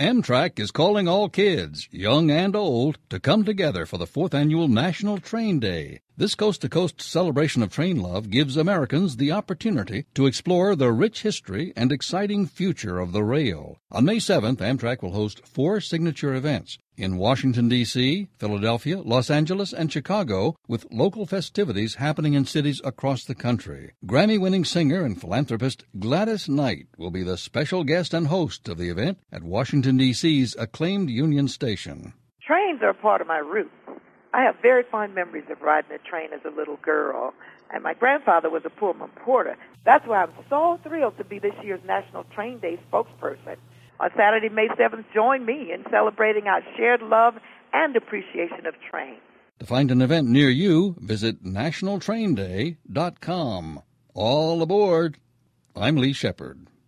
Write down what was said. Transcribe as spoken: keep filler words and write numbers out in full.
Amtrak is calling all kids, young and old, to come together for the fourth annual National Train Day. This coast-to-coast celebration of train love gives Americans the opportunity to explore the rich history and exciting future of the rail. On May seventh, Amtrak will host four signature events in Washington, D C, Philadelphia, Los Angeles, and Chicago, with local festivities happening in cities across the country. Grammy-winning singer and philanthropist Gladys Knight will be the special guest and host of the event at Washington, D C's acclaimed Union Station. Trains are a part of my roots. I have very fond memories of riding a train as a little girl, and my grandfather was a Pullman porter. That's why I'm so thrilled to be this year's National Train Day spokesperson. On Saturday, May seventh, join me in celebrating our shared love and appreciation of trains. To find an event near you, visit national train day dot com. All aboard! I'm Lee Shepard.